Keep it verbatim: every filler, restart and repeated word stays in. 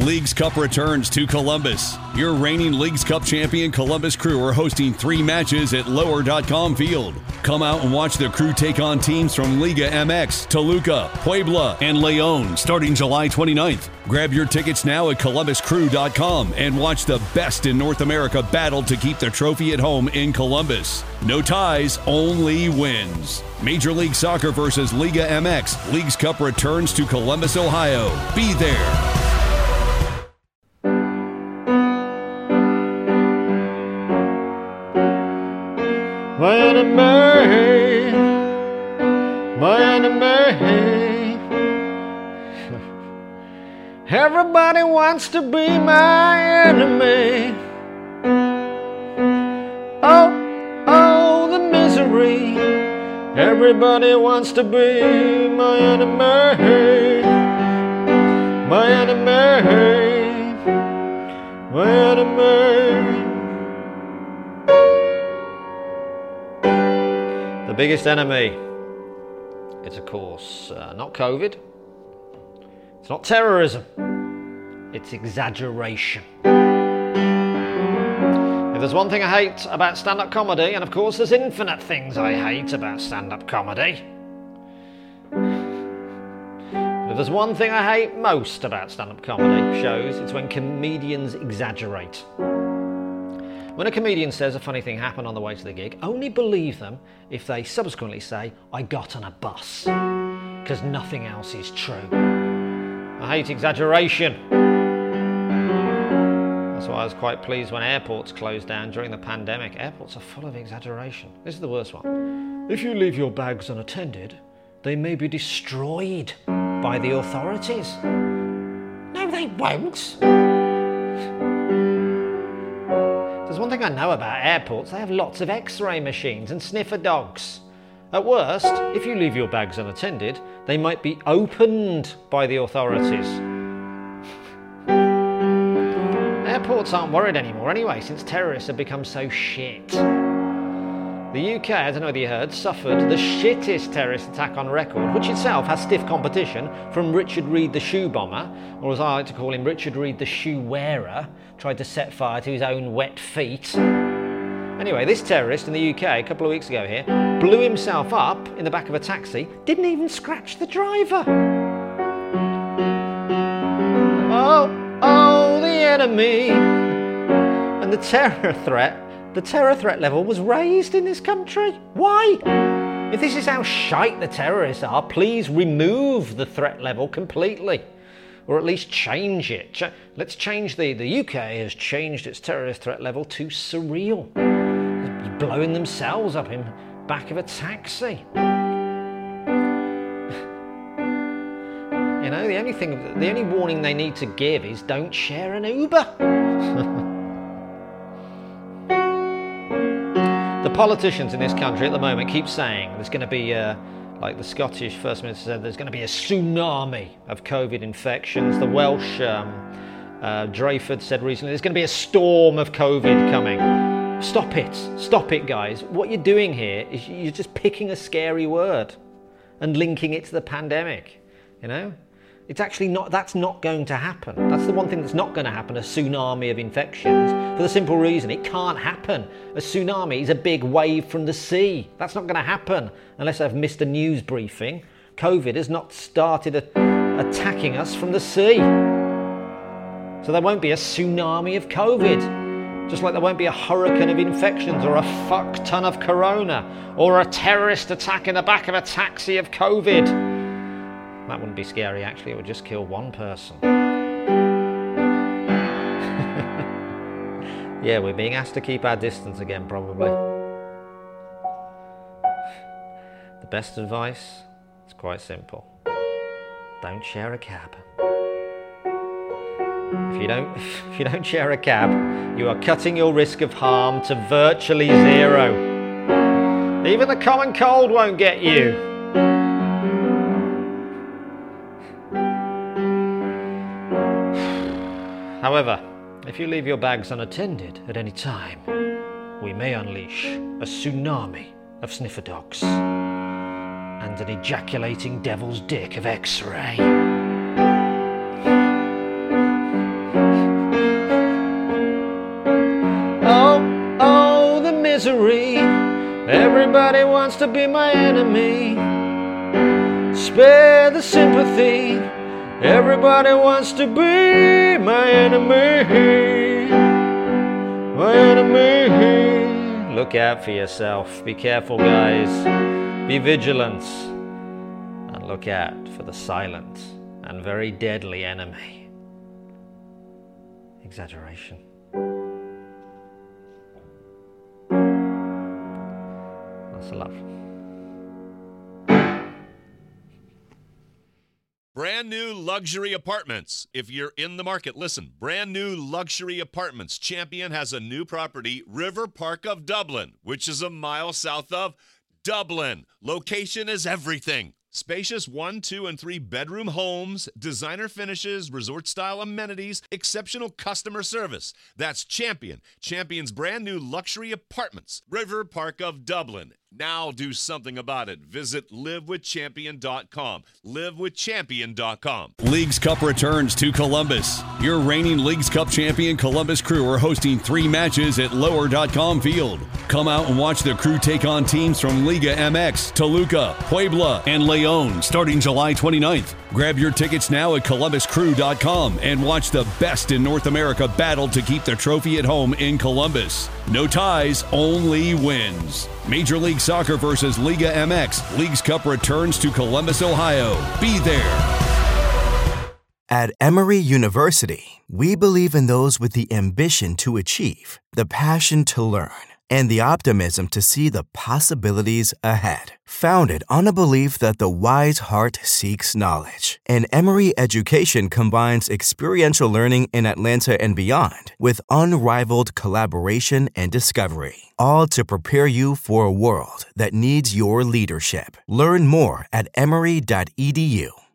Leagues Cup returns to Columbus. Your reigning Leagues Cup champion Columbus Crew are hosting three matches at lower dot com Field. Come out and watch the Crew take on teams from Liga M X, Toluca, Puebla, and León starting July twenty-ninth. Grab your tickets now at columbus crew dot com and watch the best in North America battle to keep the trophy at home in Columbus. No ties, only wins. Major League Soccer versus Liga M X. Leagues Cup returns to Columbus, Ohio. Be there. My enemy, my enemy. Everybody wants to be my enemy. Oh, oh, the misery. Everybody wants to be my enemy. My enemy, my enemy. The biggest enemy is, of course, uh, not COVID, it's not terrorism, it's exaggeration. If there's one thing I hate about stand-up comedy, and of course there's infinite things I hate about stand-up comedy, but if there's one thing I hate most about stand-up comedy shows, it's when comedians exaggerate. When a comedian says a funny thing happened on the way to the gig, only believe them if they subsequently say, I got on a bus, because nothing else is true. I hate exaggeration. That's why I was quite pleased when airports closed down during the pandemic. Airports are full of exaggeration. This is the worst one. If you leave your bags unattended, they may be destroyed by the authorities. No, they won't. There's one thing I know about airports, they have lots of x-ray machines and sniffer dogs. At worst, if you leave your bags unattended, they might be opened by the authorities. Airports aren't worried anymore anyway, since terrorists have become so shit. The U K, I don't know whether you heard, suffered the shittest terrorist attack on record, which itself has stiff competition from Richard Reed the shoe bomber, or as I like to call him, Richard Reed the shoe wearer, tried to set fire to his own wet feet. Anyway, this terrorist in the U K a couple of weeks ago here blew himself up in the back of a taxi, didn't even scratch the driver. Oh, oh, the enemy. And the terror threat, the terror threat level was raised in this country. Why? If this is how shite the terrorists are, please remove the threat level completely. Or at least change it. Ch- let's change the... The U K has changed its terrorist threat level to surreal. Blowing themselves up in back of a taxi. You know, the only thing, the only warning they need to give is don't share an Uber. The politicians in this country at the moment keep saying there's going to be... Uh, Like the Scottish First Minister said, there's going to be a tsunami of COVID infections. The Welsh um, uh, Dreyford said recently, there's going to be a storm of COVID coming. Stop it. Stop it, guys. What you're doing here is you're just picking a scary word and linking it to the pandemic. You know? It's actually not, that's not going to happen. That's the one thing that's not going to happen, a tsunami of infections, for the simple reason it can't happen. A tsunami is a big wave from the sea. That's not going to happen unless I've missed a news briefing. COVID has not started a, attacking us from the sea. So there won't be a tsunami of COVID. Just like there won't be a hurricane of infections or a fuck ton of corona or a terrorist attack in the back of a taxi of COVID. That wouldn't be scary, actually. It would just kill one person. Yeah, we're being asked to keep our distance again, probably. The best advice is quite simple. Don't share a cab. If you don't, if you don't share a cab, you are cutting your risk of harm to virtually zero. Even the common cold won't get you. However, if you leave your bags unattended at any time, we may unleash a tsunami of sniffer dogs and an ejaculating devil's dick of X-ray. Everybody wants to be my enemy. Spare the sympathy. Everybody wants to be my enemy. My enemy. Look out for yourself. Be careful, guys. Be vigilant. And look out for the silent and very deadly enemy. Exaggeration. That's a love. Brand new luxury apartments. If you're in the market, listen. Brand new luxury apartments. Champion has a new property, River Park of Dublin, which is a mile south of Dublin. Location is everything. Spacious one, two, and three bedroom homes, designer finishes, resort-style amenities, exceptional customer service. That's Champion. Champion's brand new luxury apartments. River Park of Dublin. Now do something about it. Visit live with champion dot com. live with champion dot com. Leagues Cup returns to Columbus. Your reigning Leagues Cup champion Columbus Crew are hosting three matches at lower dot com field. Come out and watch the Crew take on teams from Liga M X, Toluca, Puebla, and León starting July twenty-ninth. Grab your tickets now at columbus crew dot com and watch the best in North America battle to keep the trophy at home in Columbus. No ties, only wins. Major League Soccer versus Liga M X. Leagues Cup returns to Columbus, Ohio. Be there. At Emory University, we believe in those with the ambition to achieve, the passion to learn, and the optimism to see the possibilities ahead. Founded on a belief that the wise heart seeks knowledge, and Emory education combines experiential learning in Atlanta and beyond with unrivaled collaboration and discovery, all to prepare you for a world that needs your leadership. Learn more at emory dot e d u.